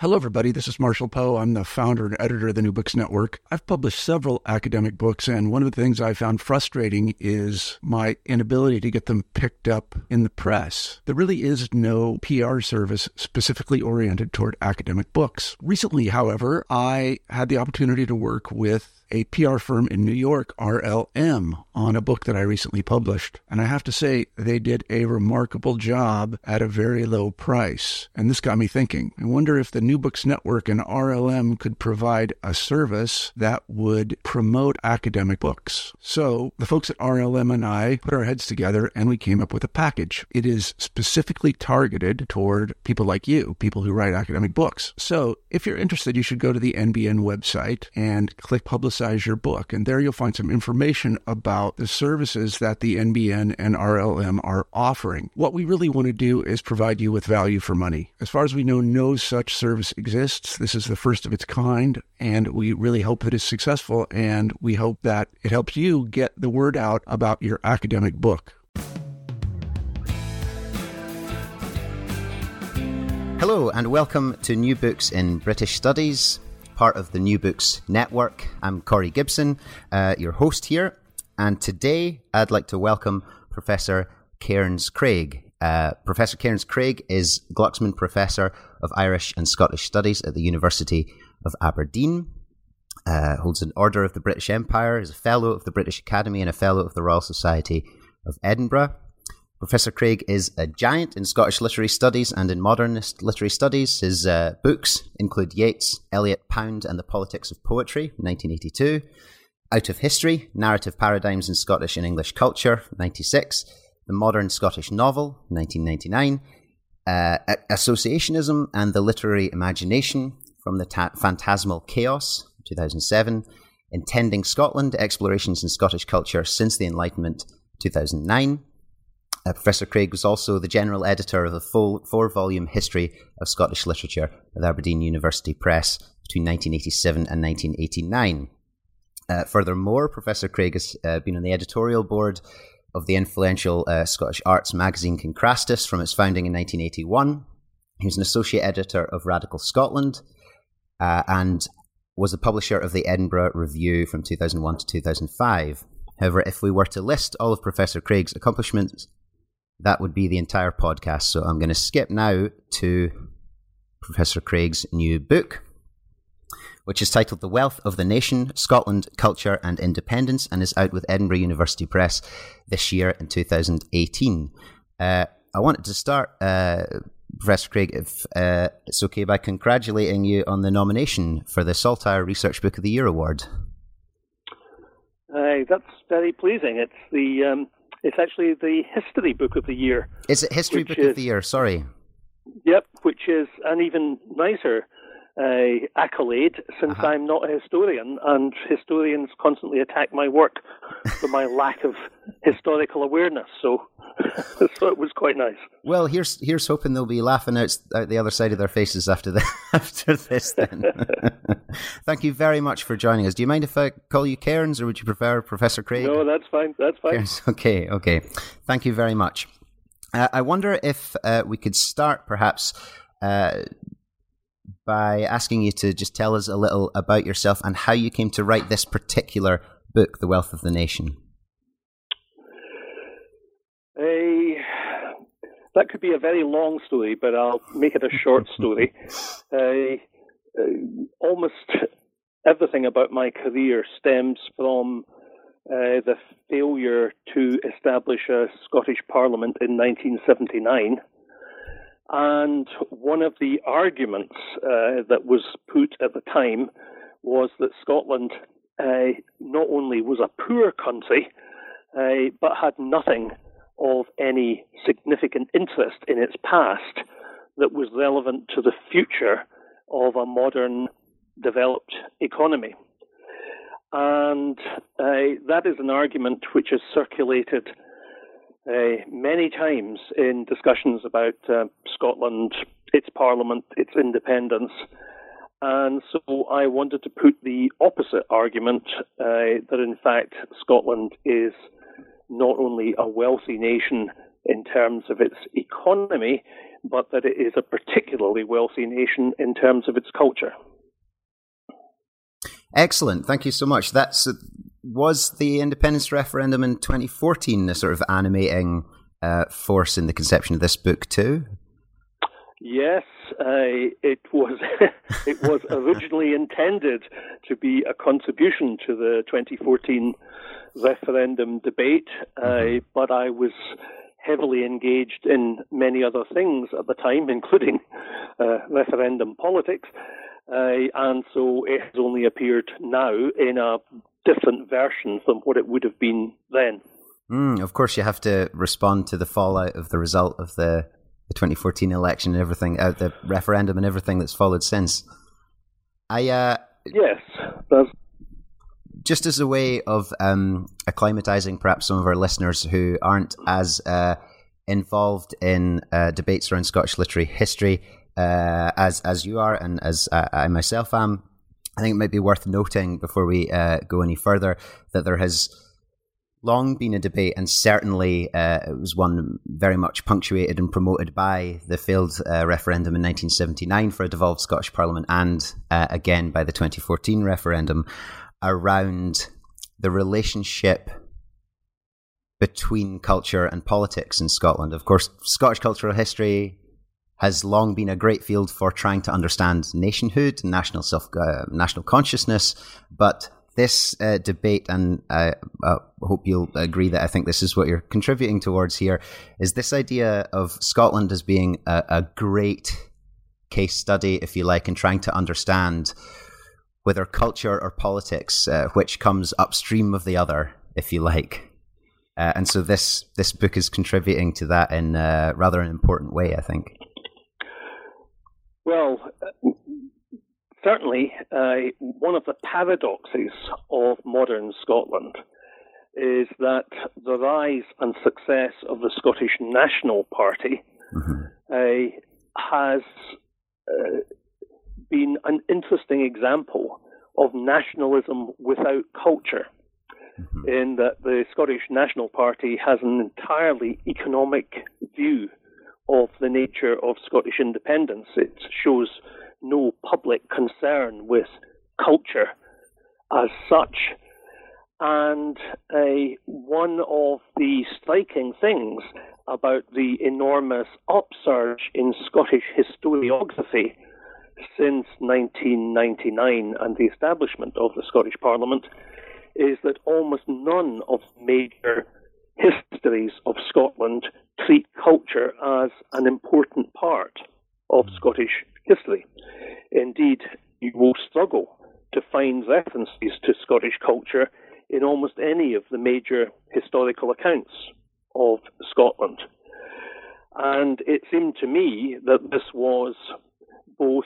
Hello, everybody. This is Marshall Poe. I'm the founder and editor of the New Books Network. I've published several academic books, and one of the things I found frustrating is my inability to get them picked up in the press. There really is no PR service specifically oriented toward academic books. Recently, however, I had the opportunity to work with a PR firm in New York, RLM, on a book that I recently published. And I have to say, they did a remarkable job at a very low price. And this got me thinking. I wonder if the New Books Network and RLM could provide a service that would promote academic books. So the folks at RLM and I put our heads together and we came up with a package. It is specifically targeted toward people like you, people who write academic books. So if you're interested, you should go to the NBN website and click Publicize Your Book. And there you'll find some information about the services that the NBN and RLM are offering. What we really want to do is provide you with value for money. As far as we know, no such service exists. This is the first of its kind, and we really hope that it's successful, and we hope that it helps you get the word out about your academic book. Hello, and welcome to New Books in British Studies, part of the New Books Network. I'm Corey Gibson, your host here, and today I'd like to welcome Professor Cairns Craig. Professor Cairns Craig is Glucksman Professor of Irish and Scottish Studies at the University of Aberdeen, holds an Order of the British Empire, is a Fellow of the British Academy and a Fellow of the Royal Society of Edinburgh. Professor Craig is a giant in Scottish literary studies and in modernist literary studies. His books include Yeats, Eliot, Pound and the Politics of Poetry, 1982, Out of History, Narrative Paradigms in Scottish and English Culture, 96, The Modern Scottish Novel, 1999, Associationism and the Literary Imagination from the Phantasmal Chaos, 2007, Intending Scotland, Explorations in Scottish Culture Since the Enlightenment, 2009. Professor Craig was also the general editor of the full 4-volume History of Scottish Literature at Aberdeen University Press between 1987 and 1989. Furthermore, Professor Craig has been on the editorial board of the influential Scottish arts magazine Concrastus from its founding in 1981. He was an associate editor of Radical Scotland and was the publisher of the Edinburgh Review from 2001 to 2005. However, if we were to list all of Professor Craig's accomplishments, that would be the entire podcast. So I'm going to skip now to Professor Craig's new book, which is titled The Wealth of the Nation, Scotland, Culture and Independence, and is out with Edinburgh University Press this year in 2018. I wanted to start, Professor Craig, if it's okay, by congratulating you on the nomination for the Saltire Research Book of the Year Award. That's very pleasing. It's actually the History Book of the Year. Is it History Book of the Year? Sorry. Yep, which is an even nicer accolade since I'm not a historian, and historians constantly attack my work for my lack of historical awareness. So it was quite nice. Well, here's hoping they'll be laughing out the other side of their faces after this. Then, thank you very much for joining us. Do you mind if I call you Cairns, or would you prefer Professor Craig? No, that's fine. Cairns. Okay. Thank you very much. I wonder if we could start perhaps by asking you to just tell us a little about yourself and how you came to write this particular book, The Wealth of the Nation. That could be a very long story, but I'll make it a short story. Almost everything about my career stems from the failure to establish a Scottish Parliament in 1979. And one of the arguments that was put at the time was that Scotland not only was a poor country, but had nothing of any significant interest in its past that was relevant to the future of a modern, developed economy. And that is an argument which has circulated many times in discussions about Scotland, its parliament, its independence. And so I wanted to put the opposite argument, that in fact Scotland is not only a wealthy nation in terms of its economy, but that it is a particularly wealthy nation in terms of its culture. Excellent. Thank you so much. Was the independence referendum in 2014 a sort of animating force in the conception of this book too? Yes, it was. It was originally intended to be a contribution to the 2014 referendum debate, but I was heavily engaged in many other things at the time, including referendum politics, and so it has only appeared now in a different version from what it would have been then. Of course, you have to respond to the fallout of the result of the 2014 election and everything, the referendum and everything that's followed since. Yes. Just as a way of acclimatizing perhaps some of our listeners who aren't as involved in debates around Scottish literary history as you are and as I myself am, I think it might be worth noting before we go any further that there has long been a debate, and certainly it was one very much punctuated and promoted by the failed referendum in 1979 for a devolved Scottish Parliament and again by the 2014 referendum, around the relationship between culture and politics in Scotland. Of course, Scottish cultural history has long been a great field for trying to understand nationhood and national consciousness, but this debate, and I hope you'll agree that I think this is what you're contributing towards here, is this idea of Scotland as being a great case study, if you like, in trying to understand whether culture or politics, which comes upstream of the other, if you like. And so this book is contributing to that in rather an important way, I think. Well, certainly one of the paradoxes of modern Scotland is that the rise and success of the Scottish National Party has been an interesting example of nationalism without culture, in that the Scottish National Party has an entirely economic view of the nature of Scottish independence. It shows no public concern with culture as such. And one of the striking things about the enormous upsurge in Scottish historiography since 1999 and the establishment of the Scottish Parliament is that almost none of major histories of Scotland treat culture as an important part of Scottish history. Indeed, you will struggle to find references to Scottish culture in almost any of the major historical accounts of Scotland. And it seemed to me that this was both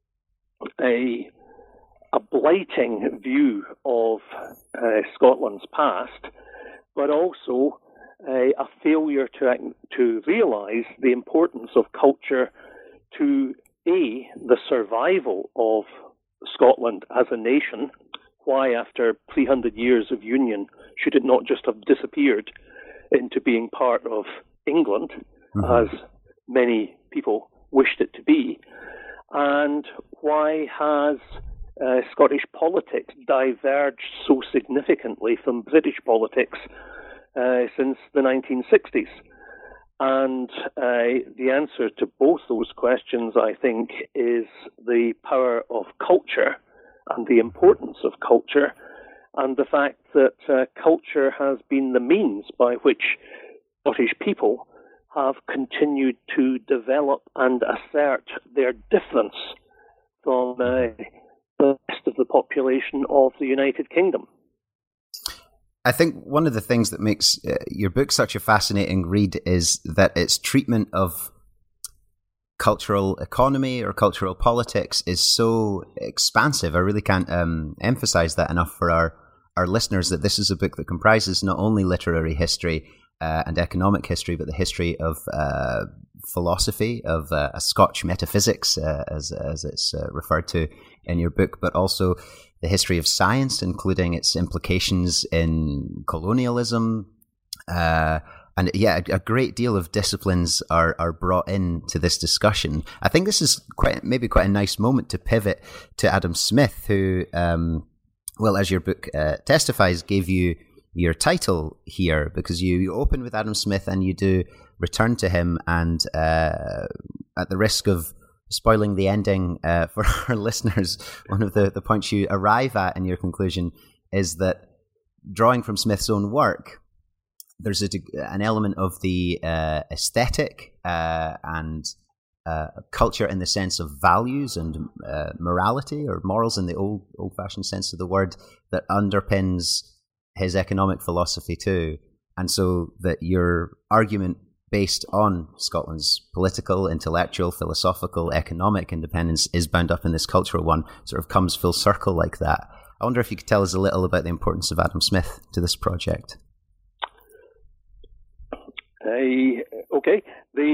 a blighting view of Scotland's past, but also a failure to realise the importance of culture to the survival of Scotland as a nation. Why, after 300 years of union, should it not just have disappeared into being part of England, as many people wished it to be? And why has Scottish politics diverged so significantly from British politics since the 1960s? And the answer to both those questions, I think, is the power of culture and the importance of culture, and the fact that culture has been the means by which Scottish people have continued to develop and assert their difference from the rest of the population of the United Kingdom. I think one of the things that makes your book such a fascinating read is that its treatment of cultural economy or cultural politics is so expansive. I really can't emphasize that enough for our listeners, that this is a book that comprises not only literary history and economic history, but the history of philosophy, of Scotch metaphysics, as it's referred to in your book, but also the history of science, including its implications in colonialism, and And a great deal of disciplines are brought into this discussion. I think this is quite a nice moment to pivot to Adam Smith, who, as your book testifies, gave you your title here, because you open with Adam Smith and you do return to him. And at the risk of spoiling the ending for our listeners, one of the points you arrive at in your conclusion is that, drawing from Smith's own work, there's an element of the aesthetic and culture in the sense of values and morality, or morals in the old-fashioned sense of the word, that underpins his economic philosophy too. And so that your argument based on Scotland's political, intellectual, philosophical, economic independence is bound up in this cultural one, sort of comes full circle like that. I wonder if you could tell us a little about the importance of Adam Smith to this project. Okay.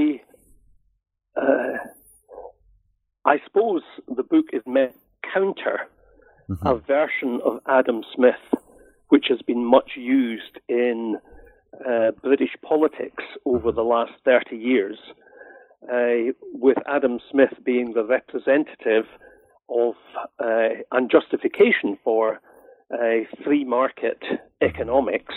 I suppose the book is meant to counter a version of Adam Smith which has been much used in British politics over the last 30 years, with Adam Smith being the representative of and justification for free market economics.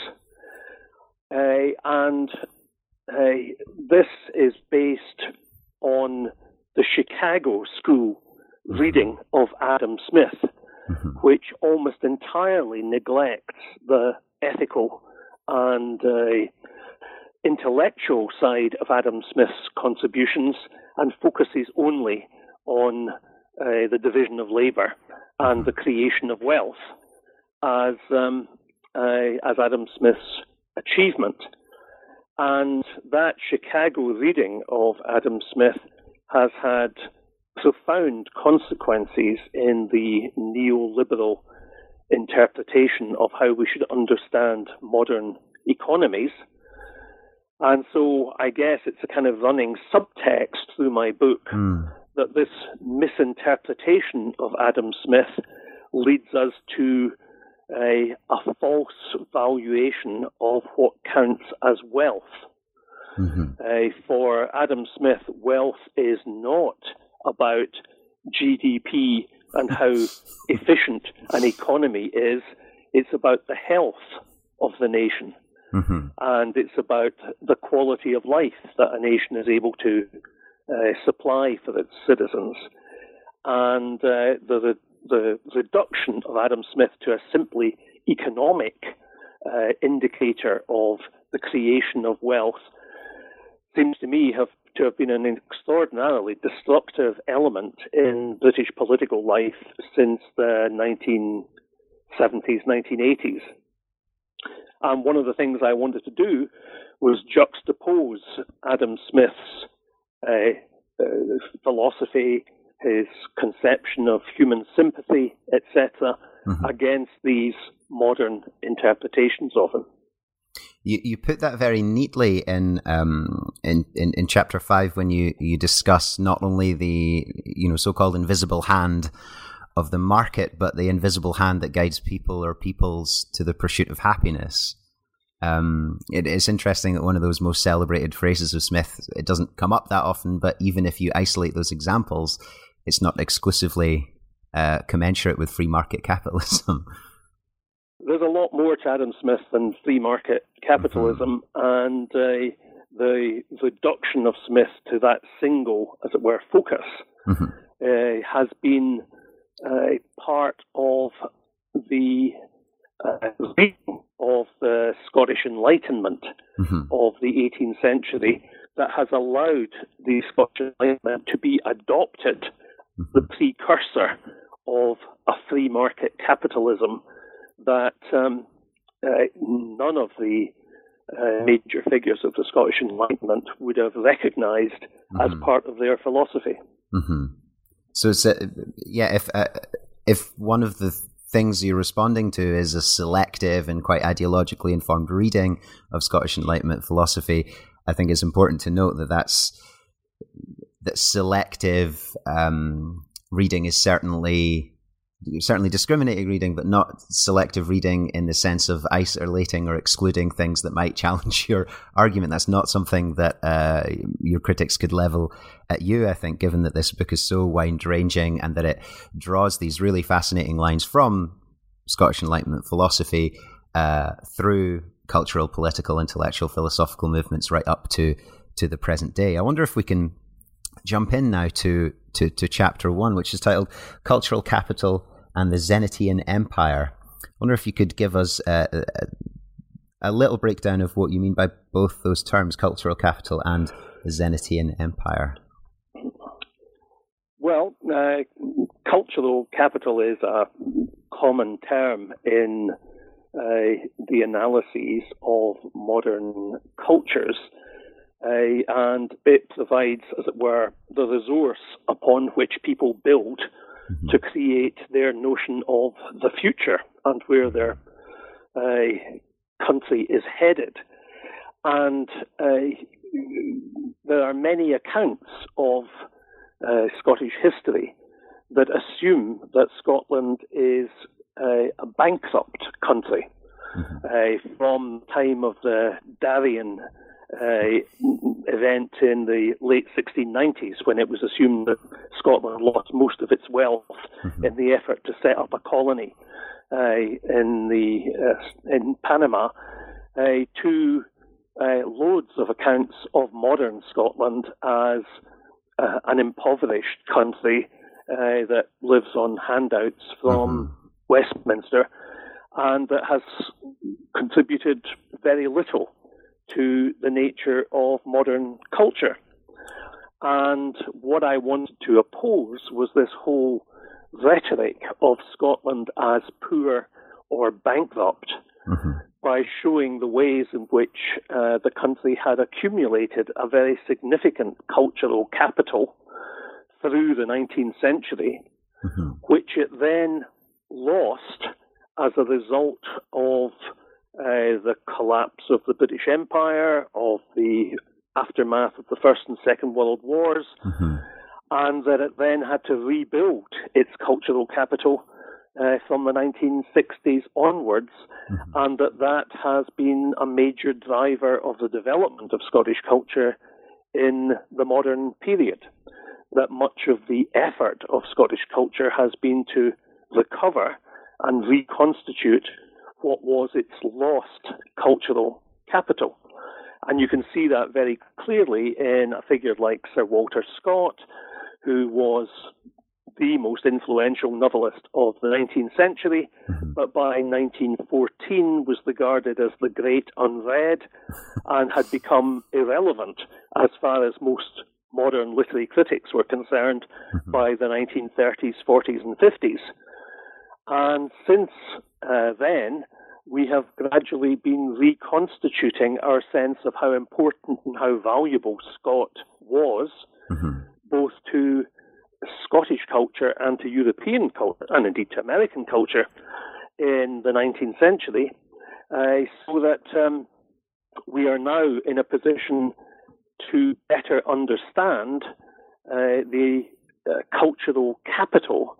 And this is based on the Chicago school reading of Adam Smith, which almost entirely neglects the ethical and intellectual side of Adam Smith's contributions and focuses only on the division of labour and the creation of wealth as Adam Smith's achievement. And that Chicago reading of Adam Smith has had profound consequences in the neoliberal interpretation of how we should understand modern economies. And so I guess it's a kind of running subtext through my book that this misinterpretation of Adam Smith leads us to a false valuation of what counts as wealth. For Adam Smith, wealth is not about GDP and how efficient an economy is. It's about the health of the nation. And it's about the quality of life that a nation is able to supply for its citizens. And the reduction of Adam Smith to a simply economic indicator of the creation of wealth seems to me to have been an extraordinarily destructive element in British political life since the 1970s, 1980s. And one of the things I wanted to do was juxtapose Adam Smith's philosophy, his conception of human sympathy, etc., against these modern interpretations of him. You put that very neatly in chapter 5 when you discuss not only the so-called invisible hand of the market, but the invisible hand that guides people or peoples to the pursuit of happiness. It's interesting that one of those most celebrated phrases of Smith, it doesn't come up that often, but even if you isolate those examples, it's not exclusively commensurate with free market capitalism. There's a lot more to Adam Smith than free market capitalism, and the reduction of Smith to that single, as it were, focus has been part of the reading of the Scottish Enlightenment of the 18th century that has allowed the Scottish Enlightenment to be adopted, the precursor of a free market capitalism that none of the major figures of the Scottish Enlightenment would have recognised as part of their philosophy. So, if one of the things you're responding to is a selective and quite ideologically informed reading of Scottish Enlightenment philosophy, I think it's important to note that selective reading is certainly certainly discriminating reading, but not selective reading in the sense of isolating or excluding things that might challenge your argument. That's not something that your critics could level at you, I think, given that this book is so wide-ranging and that it draws these really fascinating lines from Scottish Enlightenment philosophy through cultural, political, intellectual, philosophical movements right up to the present day. I wonder if we can jump in now to chapter 1, which is titled Cultural Capital and the Zenatian Empire. I wonder if you could give us a little breakdown of what you mean by both those terms, cultural capital and the Zenatian Empire. Well, cultural capital is a common term in the analyses of modern cultures. And it provides, as it were, the resource upon which people build to create their notion of the future and where their country is headed. And there are many accounts of Scottish history that assume that Scotland is a bankrupt country from the time of the Darien event in the late 1690s, when it was assumed that Scotland lost most of its wealth in the effort to set up a colony in Panama, to loads of accounts of modern Scotland as an impoverished country that lives on handouts from Westminster and that has contributed very little to the nature of modern culture. And what I wanted to oppose was this whole rhetoric of Scotland as poor or bankrupt by showing the ways in which the country had accumulated a very significant cultural capital through the 19th century, which it then lost as a result of the collapse of the British Empire, of the aftermath of the First and Second World Wars, and that it then had to rebuild its cultural capital from the 1960s onwards, and that has been a major driver of the development of Scottish culture in the modern period. That much of the effort of Scottish culture has been to recover and reconstitute what was its lost cultural capital. And you can see that very clearly in a figure like Sir Walter Scott, who was the most influential novelist of the 19th century, but by 1914 was regarded as the great unread and had become irrelevant as far as most modern literary critics were concerned by the 1930s, 40s and 50s. And since then, we have gradually been reconstituting our sense of how important and how valuable Scott was, both to Scottish culture and to European culture, and indeed to American culture in the 19th century, so that we are now in a position to better understand the cultural capital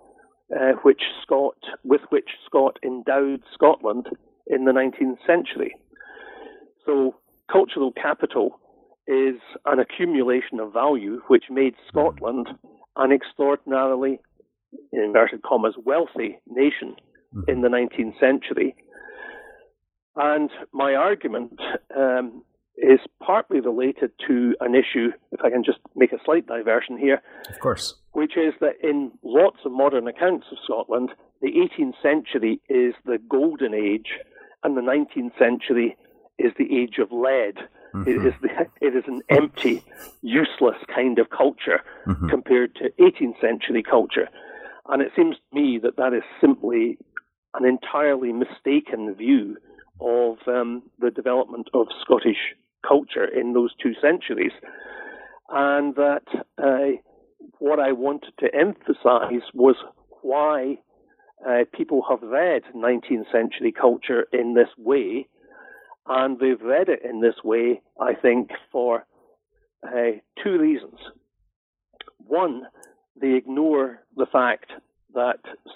with which Scott endowed Scotland in the 19th century. So cultural capital is an accumulation of value which made Scotland an extraordinarily, in inverted commas, wealthy nation in the 19th century. And my argument is partly related to an issue, if I can just make a slight diversion here. Of course. Which is that in lots of modern accounts of Scotland, the 18th century is the golden age and the 19th century is the age of lead. It is an empty, useless kind of culture compared to 18th century culture. And it seems to me that that is simply an entirely mistaken view of the development of Scottish culture in those two centuries. And that what I wanted to emphasize was why people have read 19th century culture in this way. And they've read it in this way, I think, for two reasons. One, they ignore the fact that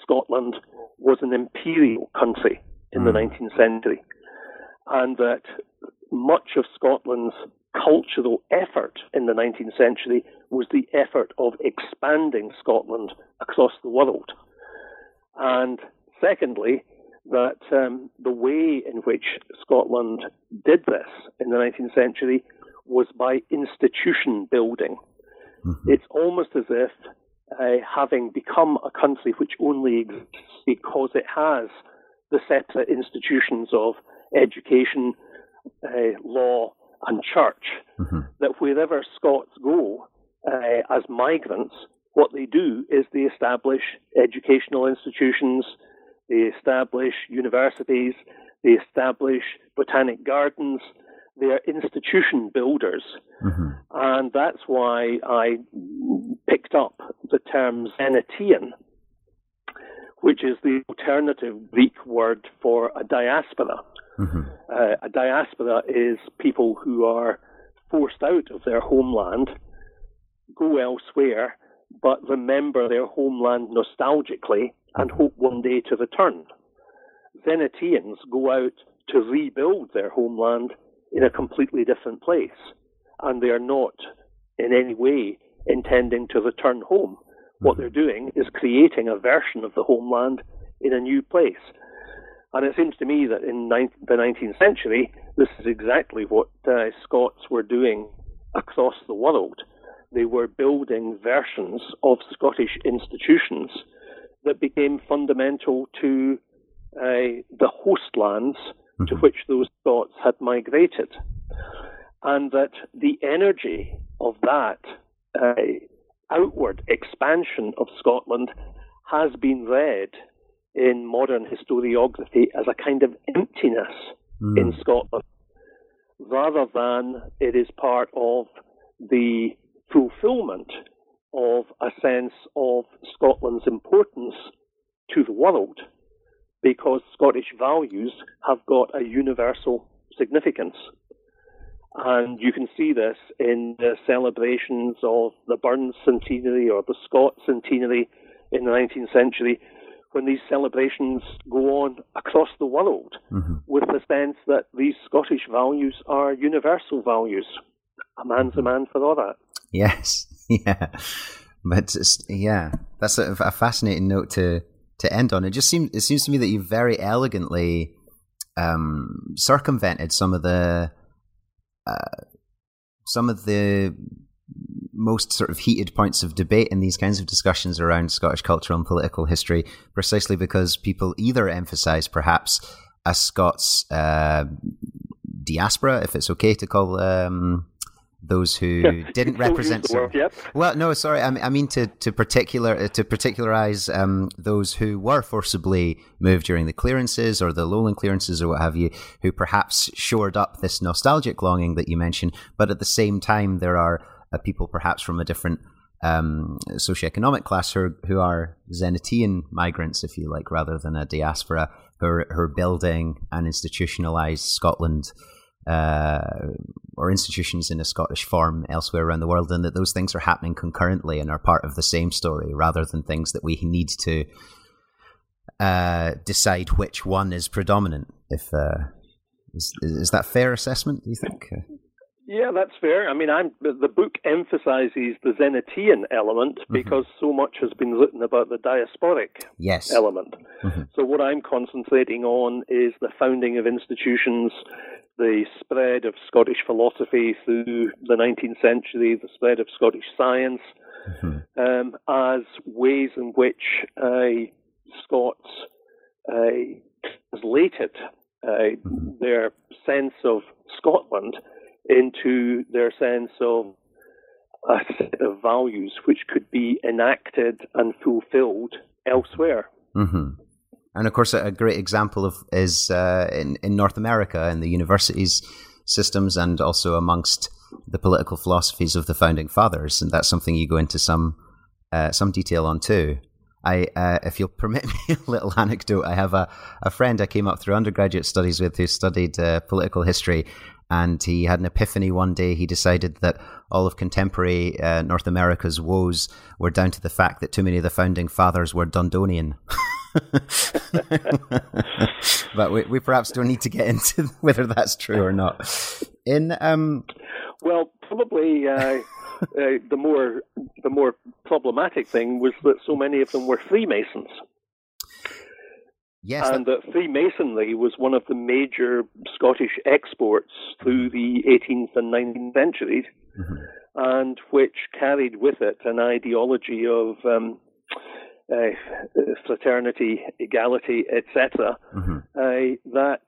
Scotland was an imperial country in the 19th century, and that much of Scotland's cultural effort in the 19th century was the effort of expanding Scotland across the world. And secondly, that the way in which Scotland did this in the 19th century was by institution building. Mm-hmm. It's almost as if having become a country which only exists because it has the separate institutions of education, law, and church, mm-hmm. that wherever Scots go as migrants, what they do is they establish educational institutions, they establish universities, they establish botanic gardens. They are institution builders. Mm-hmm. And that's why I picked up the term Zenatian, which is the alternative Greek word for a diaspora. Mm-hmm. A diaspora is people who are forced out of their homeland, go elsewhere, but remember their homeland nostalgically and hope one day to return. Zenatians go out to rebuild their homeland in a completely different place, and they are not in any way intending to return home. Mm-hmm. What they're doing is creating a version of the homeland in a new place. And it seems to me that in the 19th century, this is exactly what Scots were doing across the world. They were building versions of Scottish institutions that became fundamental to the hostlands to which those Scots had migrated. And that the energy of that outward expansion of Scotland has been read in modern historiography as a kind of emptiness in Scotland, rather than it is part of the fulfillment of a sense of Scotland's importance to the world, because Scottish values have got a universal significance. And you can see this in the celebrations of the Burns centenary or the Scott centenary in the 19th century, when these celebrations go on across the world, mm-hmm. with the sense that these Scottish values are universal values. A man's a man for all that. Yes, yeah. But that's a fascinating note to end on. It seems to me that you very elegantly circumvented some of the most sort of heated points of debate in these kinds of discussions around Scottish cultural and political history, precisely because people either emphasise perhaps a Scots diaspora, if it's okay to call those who didn't represent. Well, no, sorry. I mean to particularize those who were forcibly moved during the clearances or the lowland clearances or what have you, who perhaps shored up this nostalgic longing that you mentioned. But at the same time, there are people perhaps from a different socioeconomic class who are Zenatian migrants, if you like, rather than a diaspora, who are building an institutionalized Scotland. Or institutions in a Scottish form elsewhere around the world, and that those things are happening concurrently and are part of the same story, rather than things that we need to decide which one is predominant. Is that fair assessment, do you think? Yeah, that's fair. I mean, the book emphasizes the Zenatian element because so much has been written about the diasporic element. Mm-hmm. So what I'm concentrating on is the founding of institutions, the spread of Scottish philosophy through the 19th century, the spread of Scottish science, as ways in which Scots translated their sense of Scotland into their sense of a set of values which could be enacted and fulfilled elsewhere. Mm-hmm. And of course, a great example is in North America, in the universities systems, and also amongst the political philosophies of the founding fathers. And that's something you go into some detail on too. If you'll permit me a little anecdote, I have a friend I came up through undergraduate studies with who studied political history, and he had an epiphany one day. He decided that all of contemporary North America's woes were down to the fact that too many of the founding fathers were Dundonian. But we perhaps don't need to get into whether that's true or not. Well, probably the more problematic thing was that so many of them were Freemasons. Yes, and that Freemasonry was one of the major Scottish exports through the 18th and 19th centuries, and which carried with it an ideology of fraternity, equality, etc., that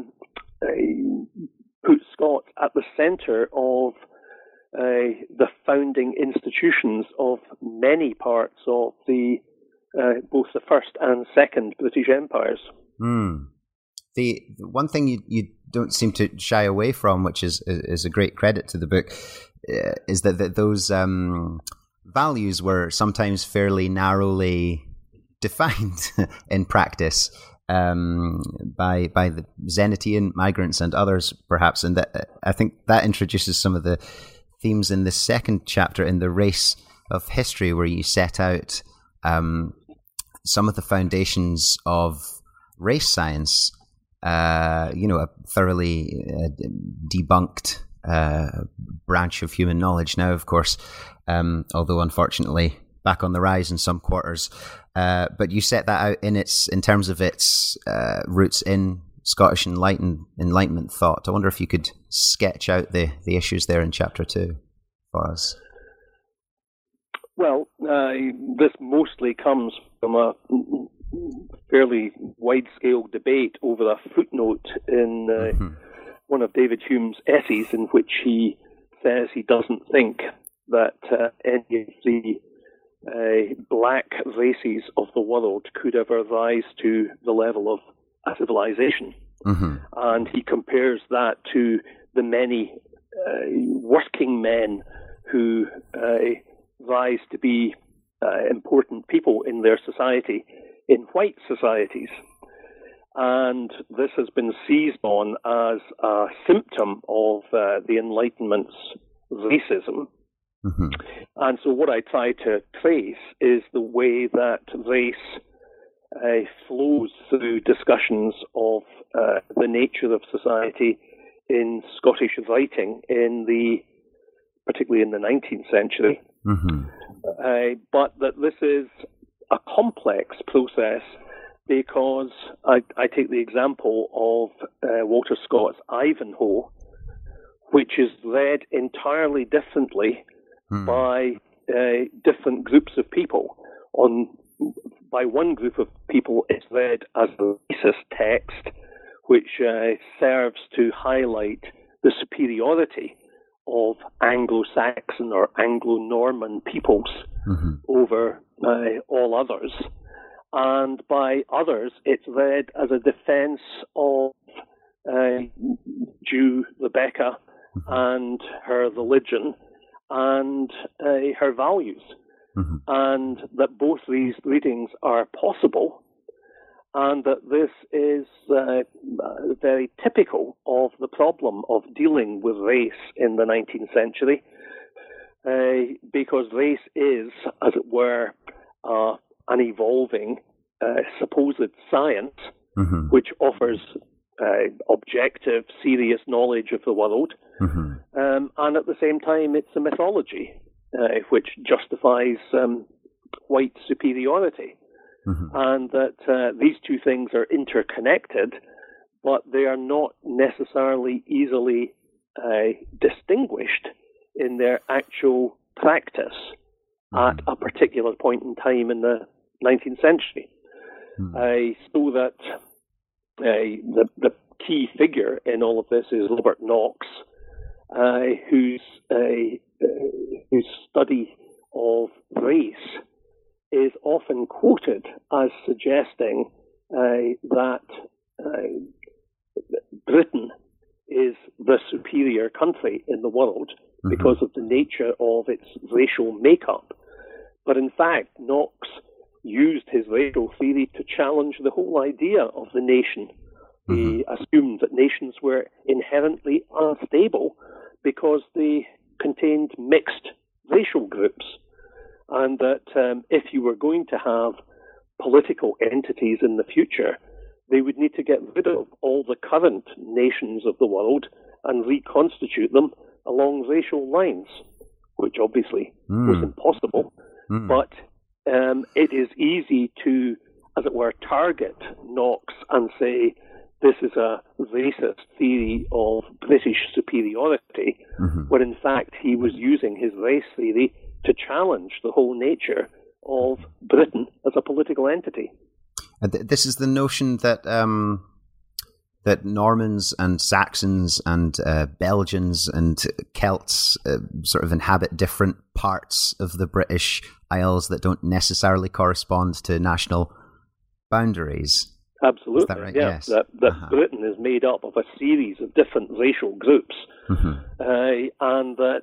put Scots at the centre of the founding institutions of many parts of the both the First and Second British Empires. The one thing you don't seem to shy away from, which is a great credit to the book, is that those values were sometimes fairly narrowly defined in practice by the Zenatian migrants and others, perhaps. And that, I think that introduces some of the themes in the second chapter in the Race of History, where you set out some of the foundations of race science, a thoroughly debunked branch of human knowledge now, of course, although unfortunately back on the rise in some quarters. But you set that out in terms of its roots in Scottish Enlightenment thought. I wonder if you could sketch out the issues there in Chapter 2 for us. Well, this mostly comes from a fairly wide-scale debate over a footnote in one of David Hume's essays, in which he says he doesn't think that any of the black races of the world could ever rise to the level of a civilization. And he compares that to the many working men who rise to be important people in their society, in white societies. And this has been seized on as a symptom of the Enlightenment's racism. And so what I try to trace is the way that race flows through discussions of the nature of society in Scottish writing, particularly in the 19th century. But that this is a complex process, because I take the example of Walter Scott's Ivanhoe, which is read entirely differently by different groups of people. By one group of people, it's read as a racist text, which serves to highlight the superiority of Anglo-Saxon or Anglo-Norman peoples over all others. And by others, it's read as a defense of Jew Rebecca and her religion and her values. And that both these readings are possible, and that this is very typical of the problem of dealing with race in the 19th century, because race is, as it were, an evolving supposed science, which offers objective, serious knowledge of the world, and at the same time it's a mythology which justifies white superiority. And that these two things are interconnected, but they are not necessarily easily distinguished in their actual practice at a particular point in time in the 19th century. So that the key figure in all of this is Robert Knox, whose study of race is often quoted as suggesting that Britain is the superior country in the world because of the nature of its racial makeup. But in fact, Knox used his racial theory to challenge the whole idea of the nation. He assumed that nations were inherently unstable because they contained mixed racial groups, and that if you were going to have political entities in the future, they would need to get rid of all the current nations of the world and reconstitute them along racial lines, which obviously was impossible. But it is easy to, as it were, target Knox and say, this is a racist theory of British superiority, when in fact he was using his race theory to challenge the whole nature of Britain as a political entity. This is the notion that that Normans and Saxons and Belgians and Celts sort of inhabit different parts of the British Isles that don't necessarily correspond to national boundaries. Absolutely, is that right? Yeah. Yes. That Britain is made up of a series of different racial groups, and that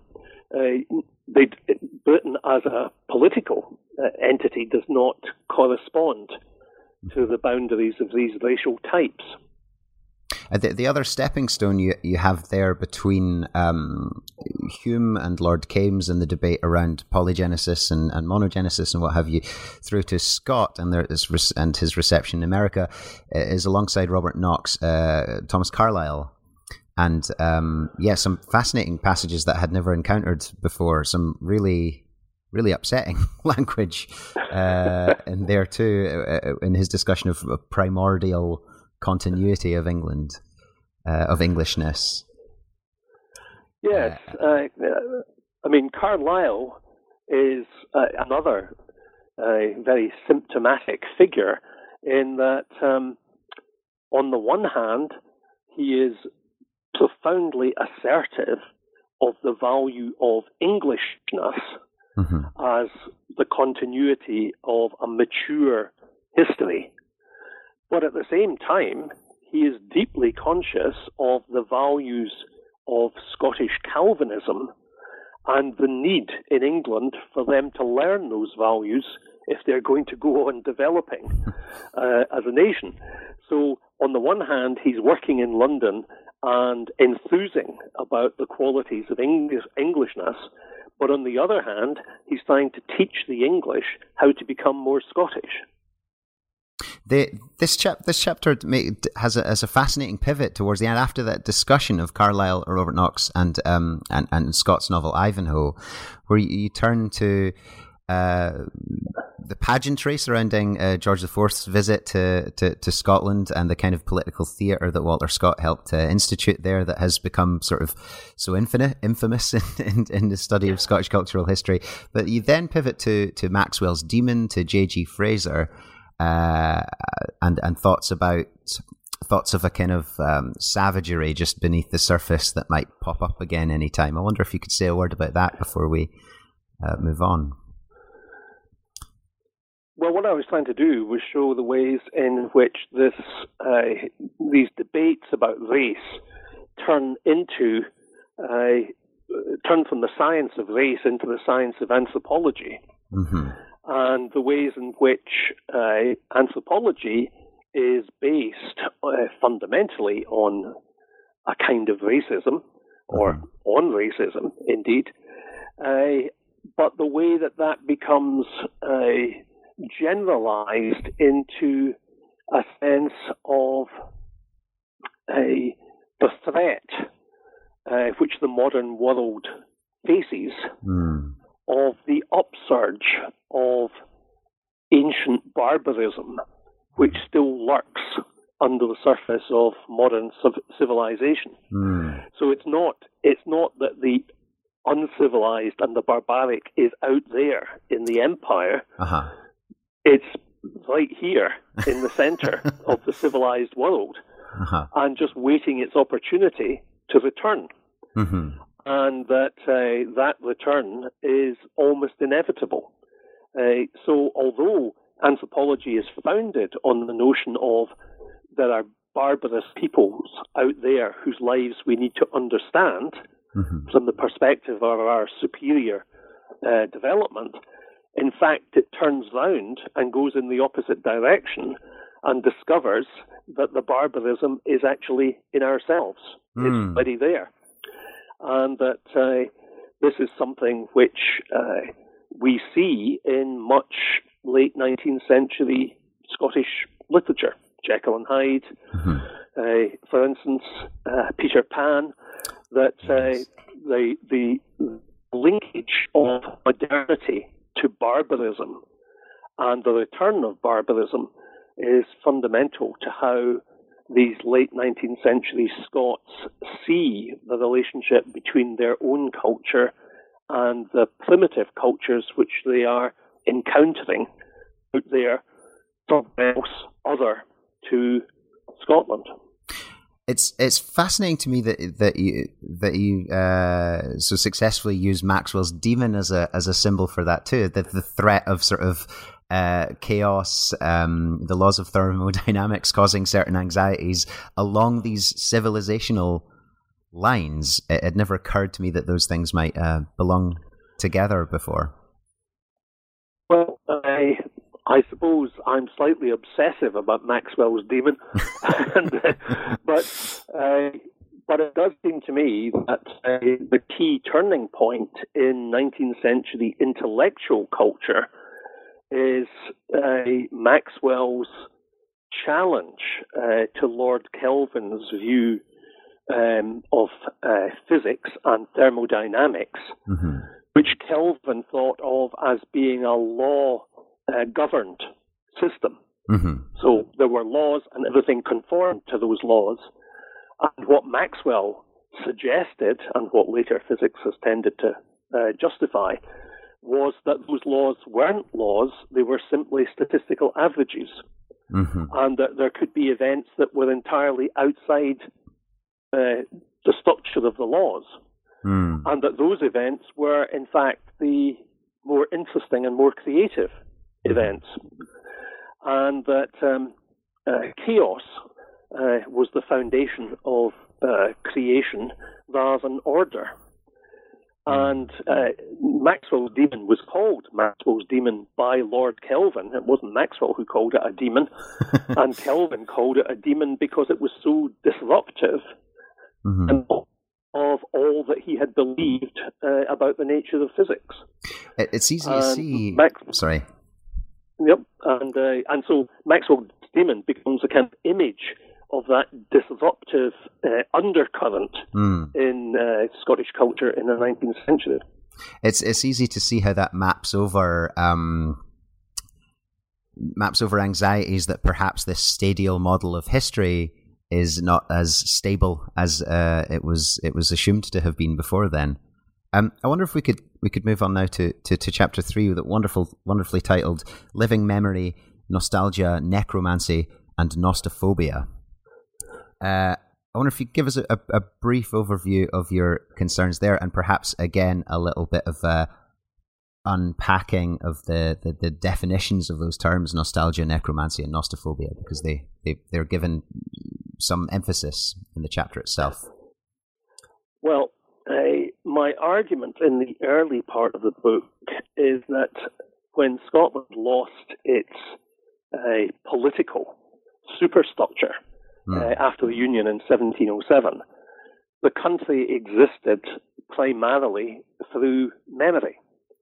Britain as a political entity does not correspond to the boundaries of these racial types. The other stepping stone you have there between Hume and Lord Kames and the debate around polygenesis and monogenesis and what have you, through to Scott and his reception in America, is alongside Robert Knox, Thomas Carlyle. And some fascinating passages that I had never encountered before, some really upsetting language in there too, in his discussion of primordial continuity of England, of Englishness. Yes, I mean, Carlyle is another very symptomatic figure in that, on the one hand, he is profoundly assertive of the value of Englishness as the continuity of a mature history. But at the same time, he is deeply conscious of the values of Scottish Calvinism and the need in England for them to learn those values if they're going to go on developing as a nation. So on the one hand, he's working in London and enthusing about the qualities of Englishness, but on the other hand, he's trying to teach the English how to become more Scottish. This chapter has a fascinating pivot towards the end after that discussion of Carlyle, Robert Knox, and Scott's novel Ivanhoe, where you turn to the pageantry surrounding George IV's visit to Scotland and the kind of political theatre that Walter Scott helped institute there, that has become sort of so infamous in the study of Scottish cultural history. But you then pivot to Maxwell's Demon, to J.G. Fraser. And thoughts of a kind of savagery just beneath the surface that might pop up again any time. I wonder if you could say a word about that before we move on. Well, what I was trying to do was show the ways in which these debates about race turn from the science of race into the science of anthropology. And the ways in which anthropology is based fundamentally on a kind of racism, or on racism, indeed, but the way that becomes generalized into a sense of the threat which the modern world faces of the upsurge of ancient barbarism, which still lurks under the surface of modern civilization. So it's not that the uncivilized and the barbaric is out there in the empire. It's right here in the center of the civilized world, and just waiting its opportunity to return. And that return is almost inevitable. So although anthropology is founded on the notion of there are barbarous peoples out there whose lives we need to understand from the perspective of our superior development, in fact it turns round and goes in the opposite direction and discovers that the barbarism is actually in ourselves. It's already there. And that this is something which we see in much late 19th century Scottish literature. Jekyll and Hyde, for instance, Peter Pan, that the linkage of modernity to barbarism and the return of barbarism is fundamental to how these late 19th century Scots see the relationship between their own culture and the primitive cultures which they are encountering out there, somewhere else other to Scotland. It's fascinating to me that you so successfully use Maxwell's demon as a symbol for that too. That the threat of sort of chaos, the laws of thermodynamics causing certain anxieties along these civilizational lines. It had never occurred to me that those things might belong together before. Well, I suppose I'm slightly obsessive about Maxwell's demon, but it does seem to me that the key turning point in 19th century intellectual culture is Maxwell's challenge to Lord Kelvin's view of physics and thermodynamics, which Kelvin thought of as being a law-governed system. So there were laws and everything conformed to those laws. And what Maxwell suggested, and what later physics has tended to justify, was that those laws weren't laws, they were simply statistical averages. And that there could be events that were entirely outside the structure of the laws. And that those events were, in fact, the more interesting and more creative events. And that chaos was the foundation of creation rather than order. And Maxwell's demon was called Maxwell's demon by Lord Kelvin. It wasn't Maxwell who called it a demon. And Kelvin called it a demon because it was so disruptive of all that he had believed about the nature of physics. It's easy to see. Sorry. Yep. And so Maxwell's demon becomes a kind of image of that disruptive undercurrent in Scottish culture in the 19th century. It's easy to see how that maps over anxieties that perhaps this stadial model of history is not as stable as it was assumed to have been before then. I wonder if we could move on now to chapter 3, with it wonderfully titled "Living Memory, Nostalgia, Necromancy, and Nostophobia." I wonder if you could give us a brief overview of your concerns there, and perhaps again a little bit of unpacking of the definitions of those terms, nostalgia, necromancy, and nostophobia, because they're given some emphasis in the chapter itself. Well, my argument in the early part of the book is that when Scotland lost its political superstructure after the Union in 1707, the country existed primarily through memory.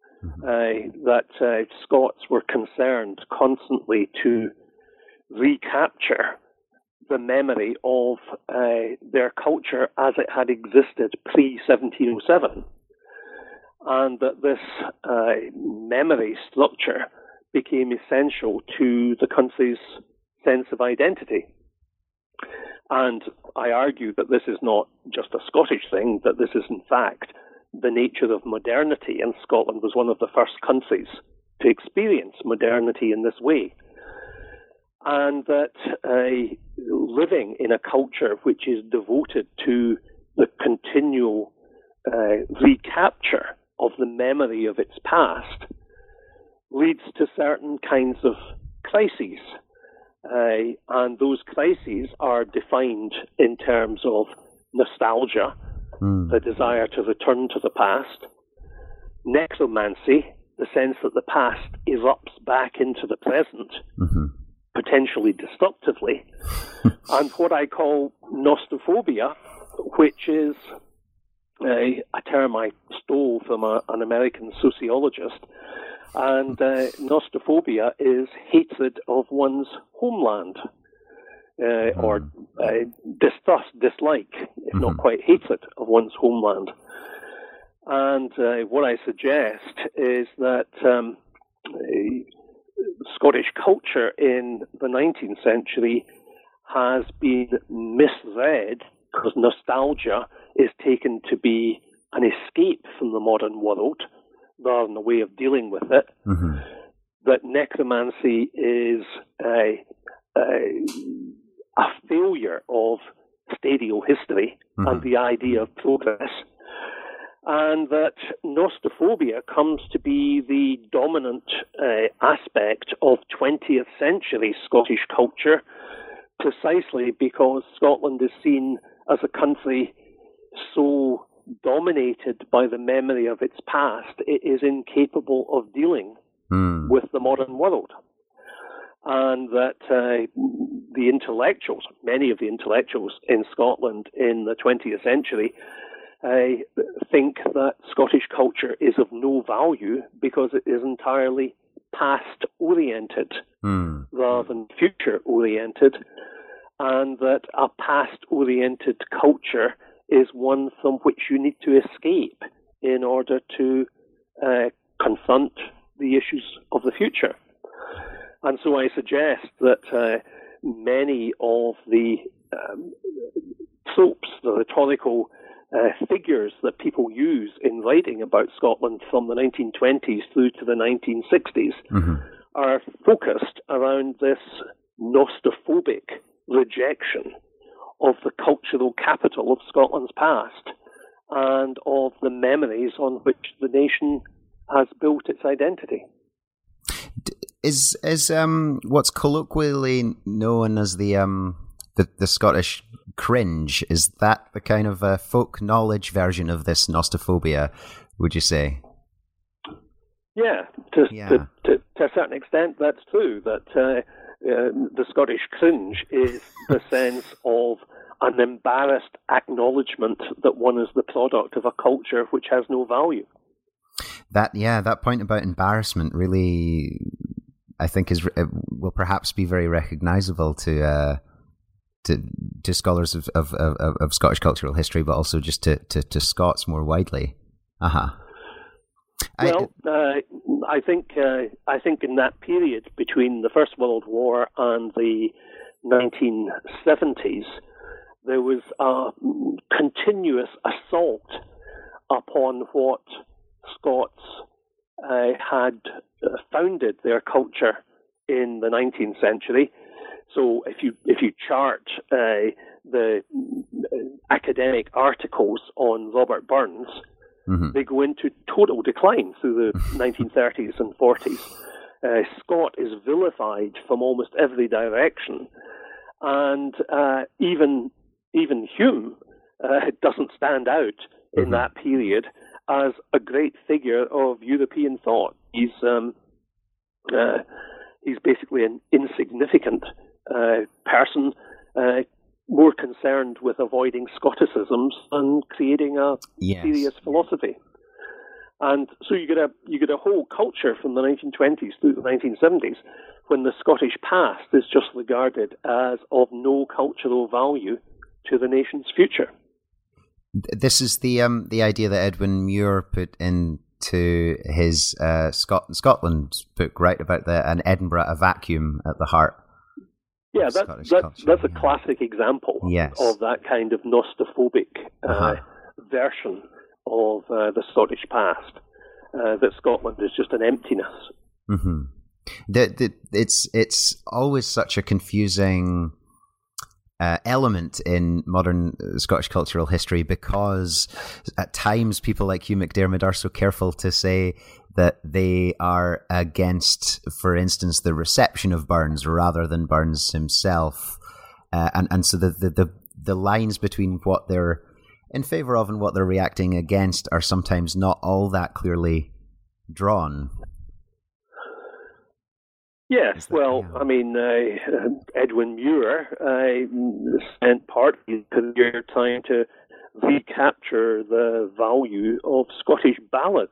That Scots were concerned constantly to recapture the memory of their culture as it had existed pre-1707, and that this memory structure became essential to the country's sense of identity. And I argue that this is not just a Scottish thing, that this is in fact the nature of modernity, and Scotland was one of the first countries to experience modernity in this way. And that living in a culture which is devoted to the continual recapture of the memory of its past leads to certain kinds of crises. And those crises are defined in terms of nostalgia, the desire to return to the past; necromancy, the sense that the past erupts back into the present, potentially destructively; and what I call nostophobia, which is a term I stole from an American sociologist, And nostophobia is hatred of one's homeland, or dislike, if not quite hatred, of one's homeland. And what I suggest is that Scottish culture in the 19th century has been misread because nostalgia is taken to be an escape from the modern world rather than a way of dealing with it. That necromancy is a failure of stereo history and the idea of progress, and that nostophobia comes to be the dominant aspect of 20th century Scottish culture, precisely because Scotland is seen as a country so dominated by the memory of its past, it is incapable of dealing with the modern world. And that the intellectuals, many of the intellectuals in Scotland in the 20th century, think that Scottish culture is of no value because it is entirely past-oriented rather than future-oriented, and that a past-oriented culture is one from which you need to escape in order to confront the issues of the future. And so I suggest that many of the tropes, the rhetorical figures that people use in writing about Scotland from the 1920s through to the 1960s are focused around this nostophobic rejection of the cultural capital of Scotland's past and of the memories on which the nation has built its identity. Is what's colloquially known as the Scottish cringe, is that the kind of folk knowledge version of this nostophobia, would you say? Yeah, to a certain extent, that's true. That the Scottish cringe is the sense of an embarrassed acknowledgement that one is the product of a culture which has no value. That point about embarrassment really, I think, will perhaps be very recognizable to scholars of Scottish cultural history, but also just to Scots more widely. Well, I think in that period between the First World War and the 1970s, there was a continuous assault upon what Scots had founded their culture in the 19th century. So if you chart the academic articles on Robert Burns, they go into total decline through the 1930s and 40s. Scott is vilified from almost every direction, and even Hume doesn't stand out in that period as a great figure of European thought. He's basically an insignificant person, more concerned with avoiding Scotticisms than creating a serious philosophy. And so you get a whole culture from the 1920s through the 1970s when the Scottish past is just regarded as of no cultural value to the nation's future. This is the idea that Edwin Muir put into his Scotland book, right, about an Edinburgh, a vacuum at the heart. Yeah, that's a classic example of that kind of nostophobic version of the Scottish past. That Scotland is just an emptiness. It's always such a confusing element in modern Scottish cultural history, because at times people like Hugh McDiarmid are so careful to say that they are against, for instance, the reception of Burns rather than Burns himself, and so the lines between what they're in favour of and what they're reacting against are sometimes not all that clearly drawn. Yes, I mean, Edwin Muir spent part of his career trying to recapture the value of Scottish ballads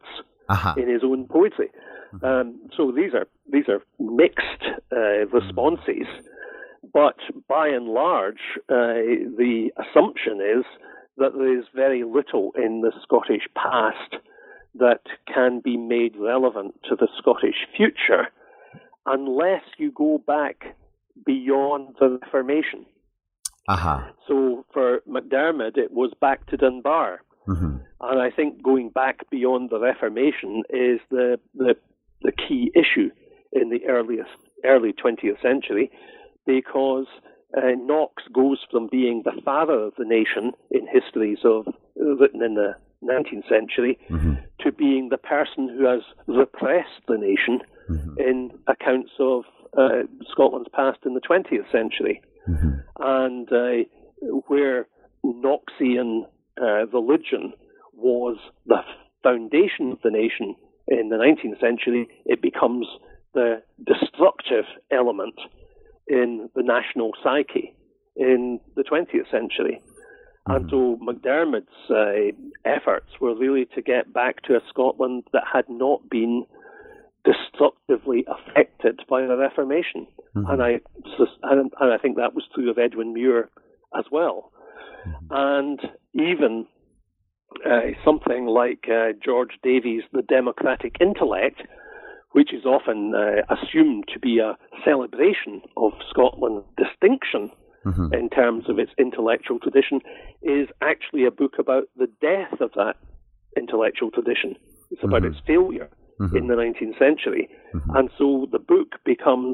in his own poetry. So these are mixed responses, but by and large, the assumption is that there is very little in the Scottish past that can be made relevant to the Scottish future unless you go back beyond the Reformation. So for MacDiarmid, it was back to Dunbar. And I think going back beyond the Reformation is the key issue in the early 20th century, because Knox goes from being the father of the nation in histories written in the 19th century to being the person who has repressed the nation in accounts of Scotland's past in the 20th century. And where Knoxian religion was the foundation of the nation in the 19th century, it becomes the destructive element in the national psyche in the 20th century. And so MacDiarmid's efforts were really to get back to a Scotland that had not been destructively affected by the Reformation. And I think that was true of Edwin Muir as well. And even something like George Davies' The Democratic Intellect, which is often assumed to be a celebration of Scotland's distinction in terms of its intellectual tradition, is actually a book about the death of that intellectual tradition. It's about its failure in the 19th century. And so the book becomes,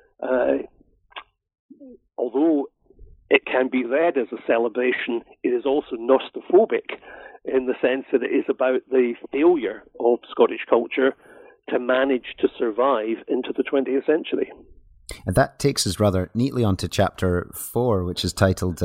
although it can be read as a celebration, it is also nostophobic in the sense that it is about the failure of Scottish culture to manage to survive into the 20th century. And that takes us rather neatly onto chapter 4, which is titled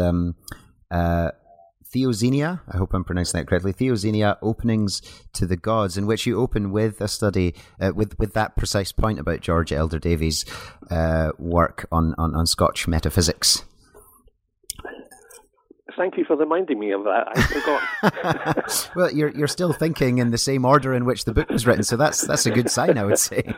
Theoxenia. I hope I'm pronouncing that correctly. Theoxenia, Openings to the Gods, in which you open with a study with that precise point about George Elder Davies' work on Scotch metaphysics. Thank you for reminding me of that. I forgot. Well, you're still thinking in the same order in which the book was written, so that's a good sign, I would say.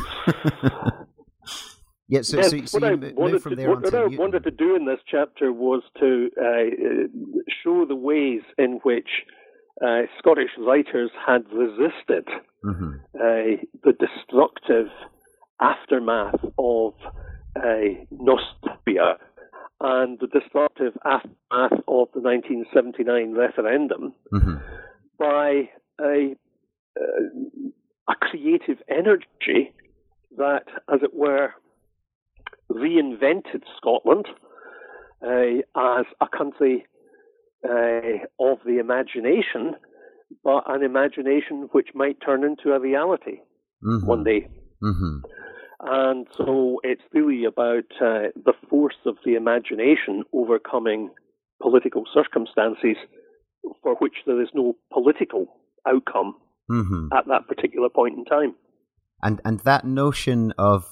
Yeah, so you move from there on to Newton. What I wanted to do in this chapter was to show the ways in which Scottish writers had resisted the destructive aftermath of nostalgia and the destructive aftermath of the 1979 referendum by a creative energy that, as it were, reinvented Scotland as a country of the imagination, but an imagination which might turn into a reality one day. And so it's really about the force of the imagination overcoming political circumstances for which there is no political outcome at that particular point in time. And that notion of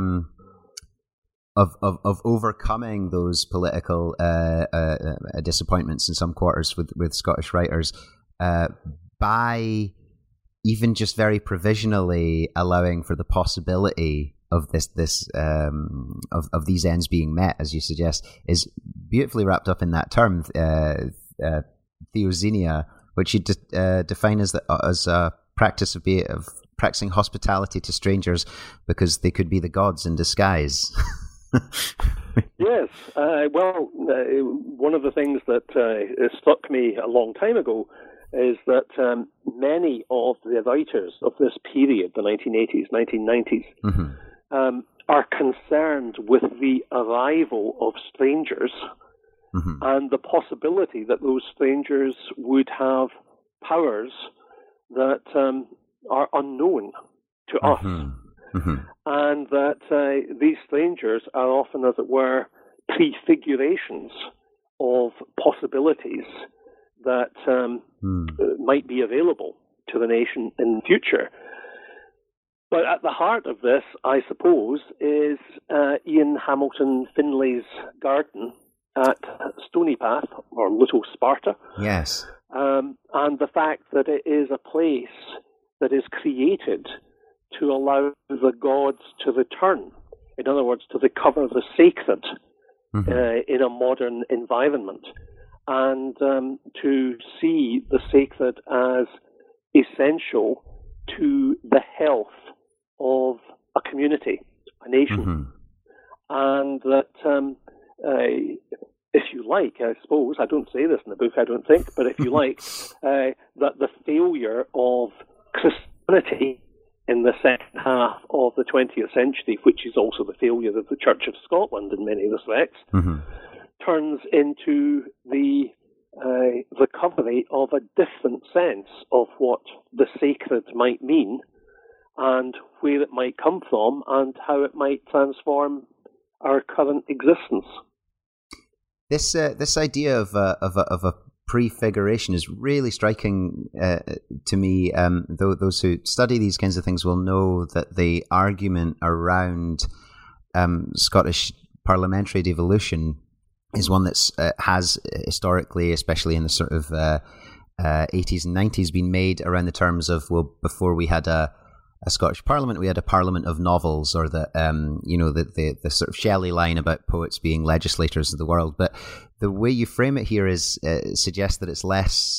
overcoming those political disappointments in some quarters with Scottish writers by even just very provisionally allowing for the possibility of of these ends being met, as you suggest, is beautifully wrapped up in that term, theoxenia, which you define as a practice of practicing hospitality to strangers because they could be the gods in disguise. Yes. Well, one of the things that struck me a long time ago is that many of the writers of this period, the 1980s, 1990s, are concerned with the arrival of strangers and the possibility that those strangers would have powers that are unknown to us. And that these strangers are often, as it were, prefigurations of possibilities that might be available to the nation in the future. But at the heart of this, I suppose, is Ian Hamilton Finlay's garden at Stonypath, or Little Sparta. Yes. And the fact that it is a place that is created to allow the gods to return. In other words, to recover the sacred in a modern environment, and to see the sacred as essential to the health of a community, a nation. And that, if you like, I suppose, I don't say this in the book, I don't think, but if you like, that the failure of Christianity in the second half of the 20th century, which is also the failure of the Church of Scotland in many respects, turns into the recovery of a different sense of what the sacred might mean and where it might come from and how it might transform our current existence. This idea of a prefiguration is really striking to me. Those who study these kinds of things will know that the argument around Scottish parliamentary devolution is one that's has historically, especially in the sort of 80s and 90s, been made around the terms of, well, before we had a Scottish Parliament, we had a Parliament of novels, or the sort of Shelley line about poets being legislators of the world. But the way you frame it here is suggests that it's less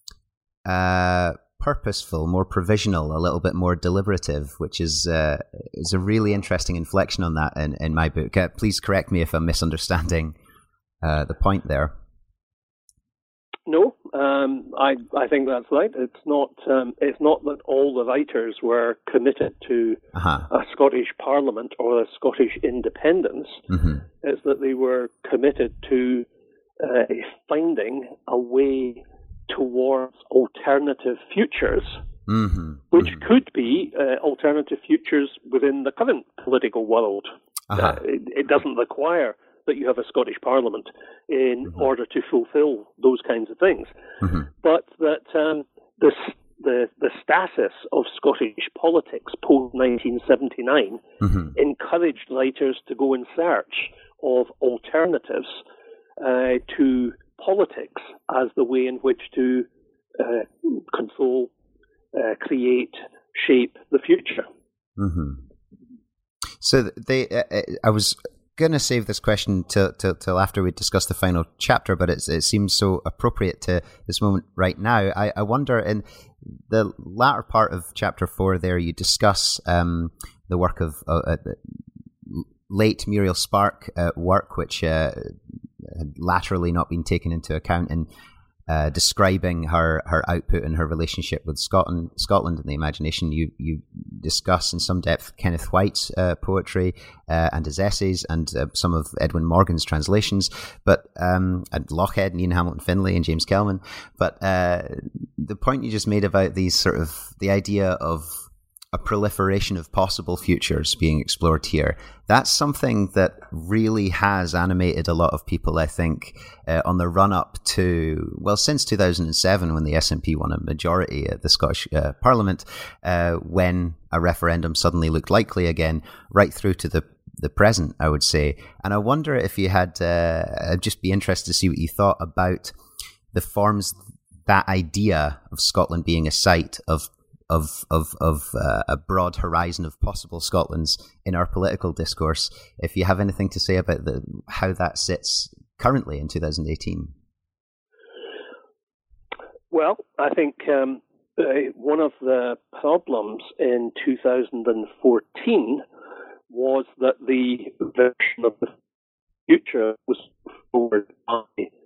purposeful, more provisional, a little bit more deliberative, which is a really interesting inflection on that in my book. Please correct me if I'm misunderstanding the point there. No, I think that's right. It's not that all the writers were committed to a Scottish Parliament or a Scottish independence. It's that they were committed to finding a way towards alternative futures, which could be alternative futures within the current political world. It doesn't require that you have a Scottish Parliament in order to fulfil those kinds of things. But that the status of Scottish politics post-1979 encouraged writers to go in search of alternatives to politics as the way in which to control, create, shape the future. So I was going to save this question till after we discuss the final chapter, but it seems so appropriate to this moment right now. I wonder, in the latter part of chapter 4 there, you discuss the work of late Muriel Spark work, which had laterally not been taken into account in describing her output and her relationship with Scotland and the imagination. You discuss in some depth Kenneth White's poetry and his essays, and some of Edwin Morgan's translations, but and Lochhead and Ian Hamilton Finlay and James Kelman. But the point you just made about these sort of the idea of a proliferation of possible futures being explored here, that's something that really has animated a lot of people, I think, on the run-up to, well, since 2007, when the SNP won a majority at the Scottish Parliament, when a referendum suddenly looked likely again, right through to the present, I would say. And I wonder if you had, I'd just be interested to see what you thought about the forms, that idea of Scotland being a site of a broad horizon of possible Scotlands in our political discourse. If you have anything to say about how that sits currently in 2018. Well, I think one of the problems in 2014 was that the version of the future was forward by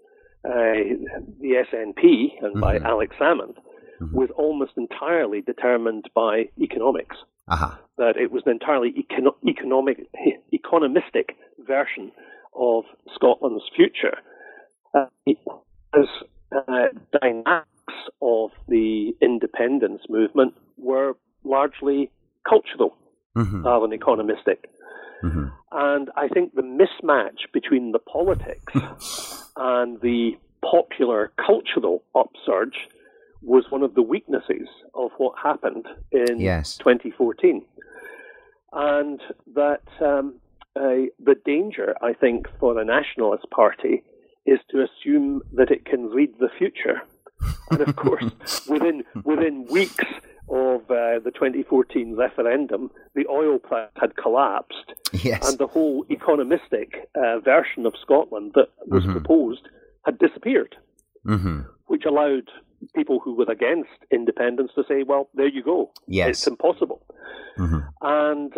the SNP and by Alex Salmond, was almost entirely determined by economics. That it was an entirely economistic version of Scotland's future. As dynamics of the independence movement were largely cultural rather than economistic. And I think the mismatch between the politics and the popular cultural upsurge was one of the weaknesses of what happened in 2014. And that the danger, I think, for the Nationalist Party is to assume that it can read the future. And of course, within weeks of the 2014 referendum, the oil price had collapsed, Yes. and the whole economistic version of Scotland that was proposed had disappeared, which allowed people who were against independence to say, well, there you go. Yes. It's impossible. And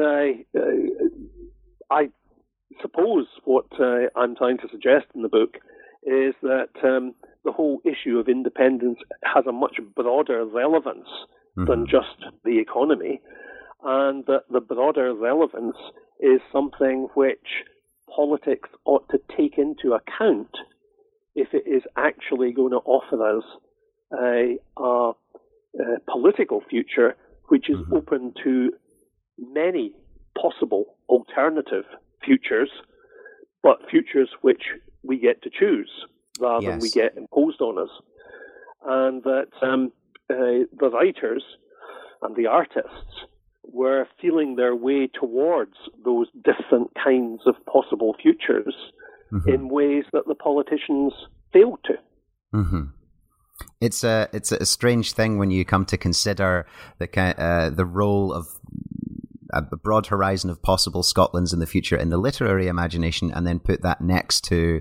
I suppose what I'm trying to suggest in the book is that the whole issue of independence has a much broader relevance than just the economy, and that the broader relevance is something which politics ought to take into account if it is actually going to offer us a political future which is open to many possible alternative futures, but futures which we get to choose rather than we get imposed on us. And that the writers and the artists were feeling their way towards those different kinds of possible futures in ways that the politicians failed to. It's a strange thing when you come to consider the role of a broad horizon of possible Scotlands in the future in the literary imagination, and then put that next to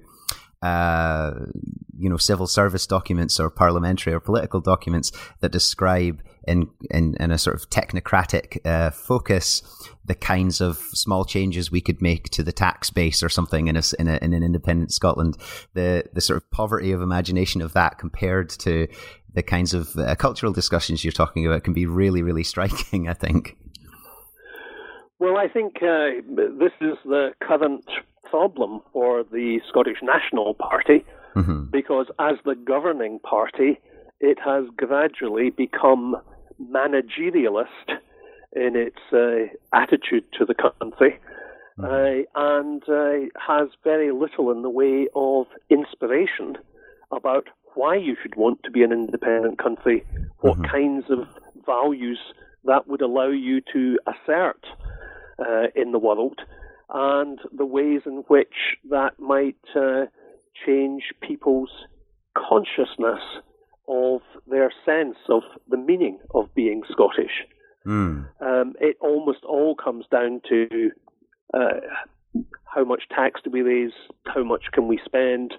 civil service documents or parliamentary or political documents that describe in a sort of technocratic focus the kinds of small changes we could make to the tax base or something in an independent Scotland. The sort of poverty of imagination of that compared to the kinds of cultural discussions you're talking about can be really, really striking, I think. Well, I think this is the current problem for the Scottish National Party, because as the governing party, it has gradually become managerialist in its attitude to the country, and has very little in the way of inspiration about why you should want to be an independent country, what kinds of values that would allow you to assert in the world, and the ways in which that might change people's consciousness of their sense of the meaning of being Scottish. It almost all comes down to how much tax do we raise, how much can we spend,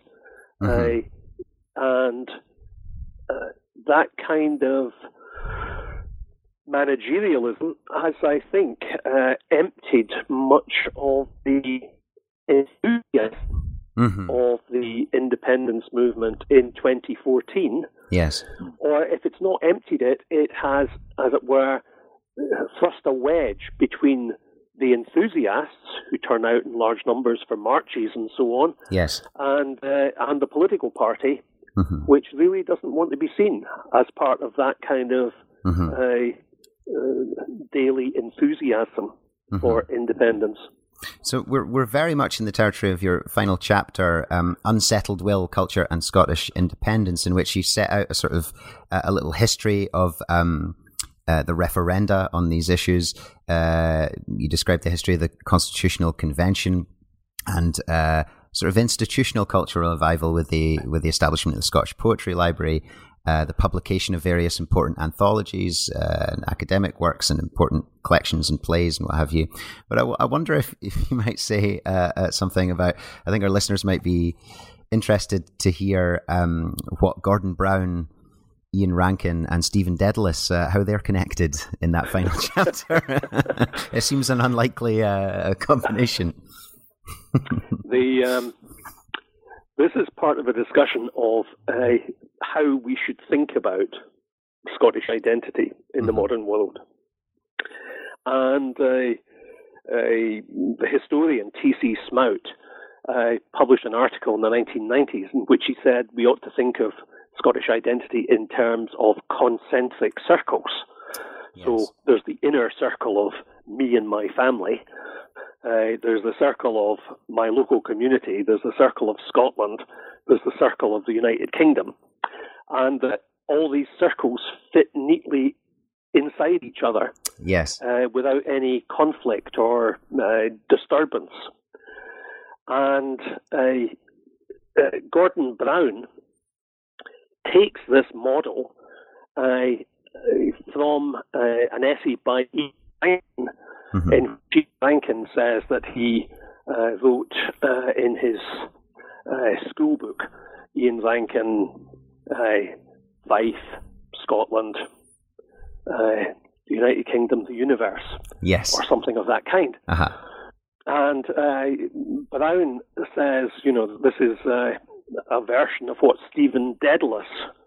and that kind of managerialism has, I think, emptied much of the enthusiasm of the independence movement in 2014. Yes. Or if it's not emptied it, it has, as it were, thrust a wedge between the enthusiasts who turn out in large numbers for marches and so on, yes, and the political party, which really doesn't want to be seen as part of that kind of daily enthusiasm for independence. So we're very much in the territory of your final chapter, Unsettled Will, Culture and Scottish Independence, in which you set out a sort of a little history of the referenda on these issues. You describe the history of the Constitutional Convention and sort of institutional cultural revival with the establishment of the Scottish Poetry Library, the publication of various important anthologies and academic works and important collections and plays and what have you. But I wonder if you might say something about, I think our listeners might be interested to hear what Gordon Brown, Ian Rankin and Stephen Dedalus, how they're connected in that final chapter. It seems an unlikely combination. This is part of a discussion of how we should think about Scottish identity in the modern world. And the historian T.C. Smout published an article in the 1990s in which he said we ought to think of Scottish identity in terms of concentric circles. Yes. So there's the inner circle of me and my family. There's the circle of my local community. There's the circle of Scotland. There's the circle of the United Kingdom. And all these circles fit neatly inside each other. Yes. Without any conflict or disturbance. And Gordon Brown takes this model from an essay by Ian Rankin, in which Rankin says that he wrote in his school book, Ian Rankin, Fife, Scotland, the United Kingdom, the universe, yes, or something of that kind. And Brown says, this is a version of what Stephen Dedalus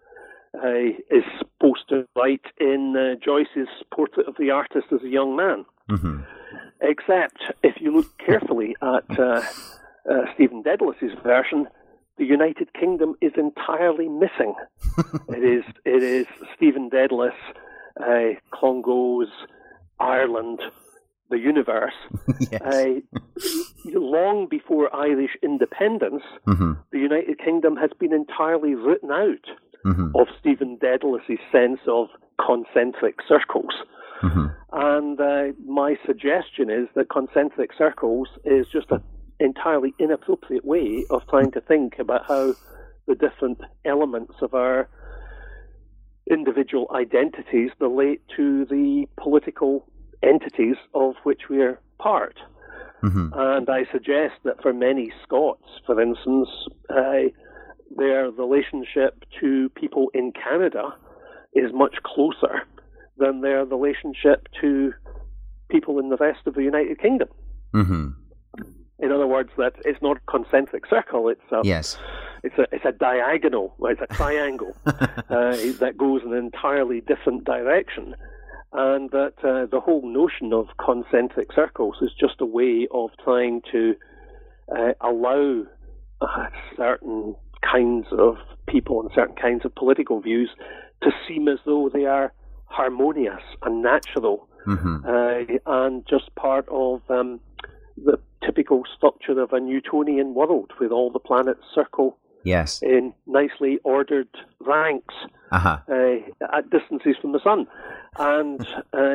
is supposed to write in Joyce's Portrait of the Artist as a Young Man. Except, if you look carefully at Stephen Dedalus's version, the United Kingdom is entirely missing. It is Stephen Dedalus, Clongowes, Ireland, the universe. Yes. Long before Irish independence, the United Kingdom has been entirely written out of Stephen Dedalus's sense of concentric circles. And my suggestion is that concentric circles is just an entirely inappropriate way of trying to think about how the different elements of our individual identities relate to the political entities of which we are part. And I suggest that for many Scots, for instance, their relationship to people in Canada is much closer than their relationship to people in the rest of the United Kingdom. In other words, that it's not a concentric circle; it's a diagonal, it's a triangle that goes in an entirely different direction. And that the whole notion of concentric circles is just a way of trying to allow certain kinds of people and certain kinds of political views to seem as though they are harmonious and natural, and just part of the typical structure of a Newtonian world, with all the planets circle in nicely ordered ranks at distances from the sun. And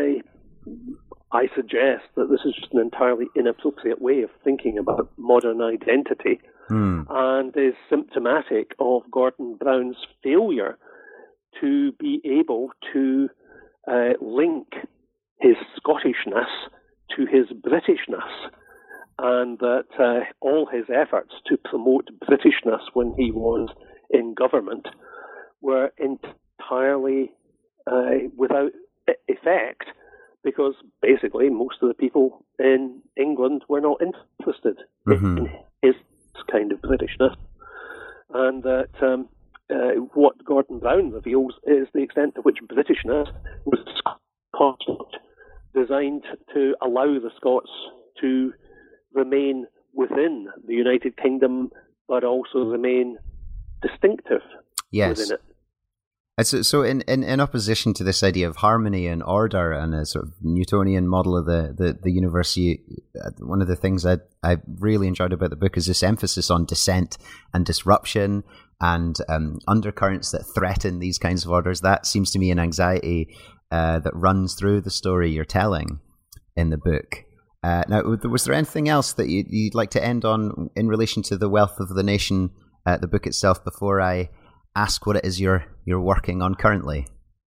I suggest that this is just an entirely inappropriate way of thinking about modern identity, and is symptomatic of Gordon Brown's failure to be able to link his Scottishness to his Britishness, and that all his efforts to promote Britishness when he was in government were entirely without effect, because basically most of the people in England were not interested in his kind of Britishness. And that what Gordon Brown reveals is the extent to which Britishness was a construct designed to allow the Scots to remain within the United Kingdom, but also remain distinctive within it. So in opposition to this idea of harmony and order and a sort of Newtonian model of the universe, one of the things I really enjoyed about the book is this emphasis on dissent and disruption and undercurrents that threaten these kinds of orders. That seems to me an anxiety that runs through the story you're telling in the book. Now, was there anything else that you'd like to end on in relation to The Wealth of the Nation, the book itself, before I ask what it is you're working on currently?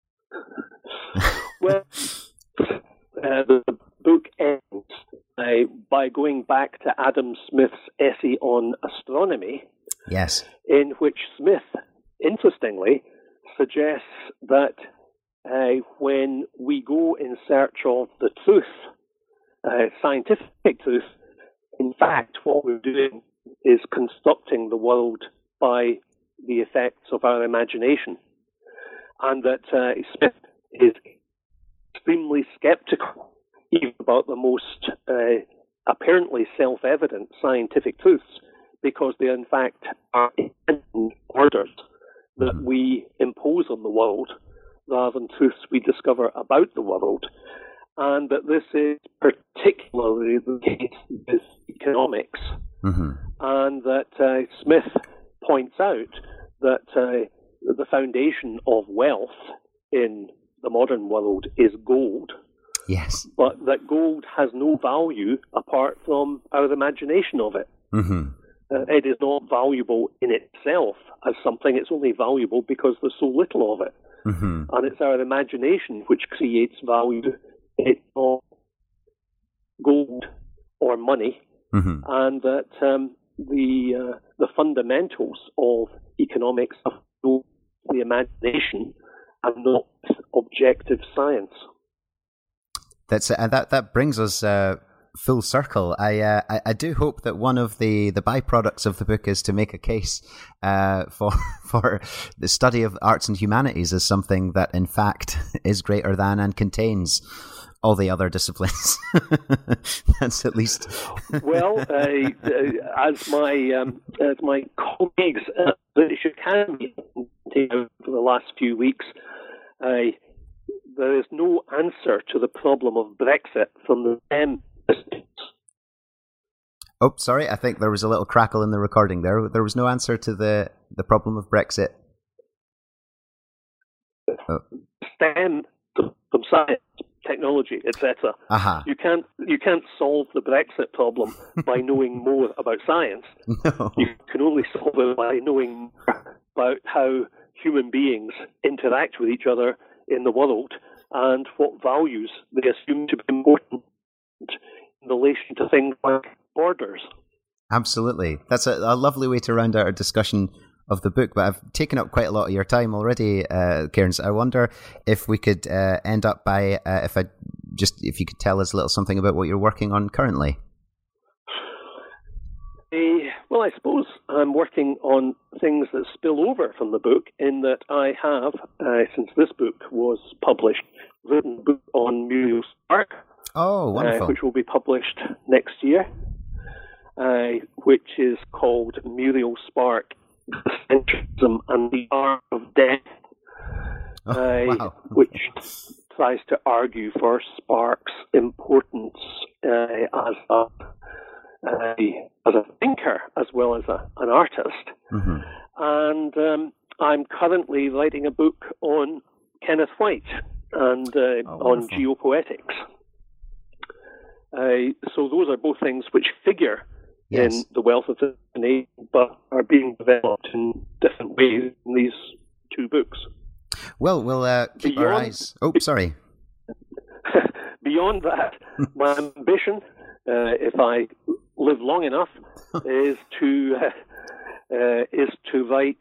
Well, the book ends by going back to Adam Smith's essay on astronomy, in which Smith, interestingly, suggests that when we go in search of the truth, scientific truth, in fact, what we're doing is constructing the world by the effects of our imagination. And that Smith is extremely skeptical even about the most apparently self-evident scientific truths, because they in fact are orders that we impose on the world rather than truths we discover about the world. And that this is particularly the case with economics. And that Smith points out that the foundation of wealth in the modern world is gold. But that gold has no value apart from our imagination of it. It is not valuable in itself as something. It's only valuable because there's so little of it. Mm-hmm. And it's our imagination which creates value. It's not gold or money. Mm-hmm. And that the fundamentals of economics are the imagination and not objective science. That brings us full circle. I do hope that one of the byproducts of the book is to make a case for the study of arts and humanities as something that in fact is greater than and contains all the other disciplines. That's at least. Well, as my colleagues at the British Academy for the last few weeks, there is no answer to the problem of Brexit from the STEM. Oh, sorry. I think there was a little crackle in the recording there. There was no answer to the problem of Brexit. Oh. STEM from science, technology, etc. Uh-huh. You can't solve the Brexit problem by knowing more about science. No. You can only solve it by knowing more about how human beings interact with each other in the world and what values they assume to be important in relation to things like borders. Absolutely. That's a lovely way to round out our discussion of the book, but I've taken up quite a lot of your time already, Cairns. I wonder if we could end up by, if you could tell us a little something about what you're working on currently. Well, I suppose I'm working on things that spill over from the book, in that I have, since this book was published, written a book on Muriel Spark. Oh, wonderful. Which will be published next year, which is called Muriel Spark, Centrism and the Art of Death, wow. which tries to argue for Spark's importance as a thinker as well as an artist. Mm-hmm. And I'm currently writing a book on Kenneth White and on geopoetics. So those are both things which figure in The Wealth of the Nation, but are being developed in different ways in these two books. Well, we'll keep our eyes... Oh, sorry. Beyond that, my ambition, if I live long enough, is to write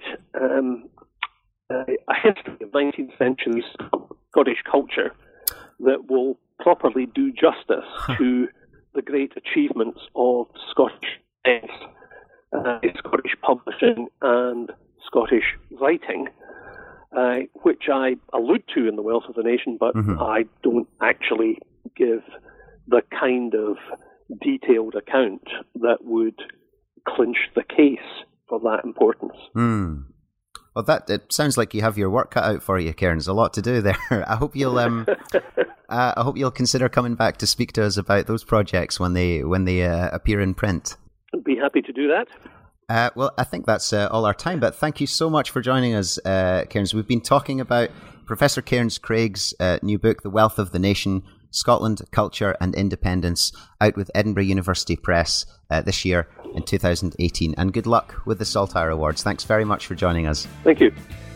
a history of 19th century Scottish culture that will properly do justice to the great achievements of Scottish science, Scottish publishing and Scottish writing, which I allude to in The Wealth of the Nation, but I don't actually give the kind of detailed account that would clinch the case for that importance. Well, it sounds like you have your work cut out for you, Cairns. A lot to do there. I hope you'll consider coming back to speak to us about those projects when they appear in print. I'd be happy to do that. Well, I think that's all our time, but thank you so much for joining us, Cairns. We've been talking about Professor Cairns Craig's new book, The Wealth of the Nation, Scotland, Culture and Independence, out with Edinburgh University Press this year in 2018. And good luck with the Saltire Awards. Thanks very much for joining us. Thank you.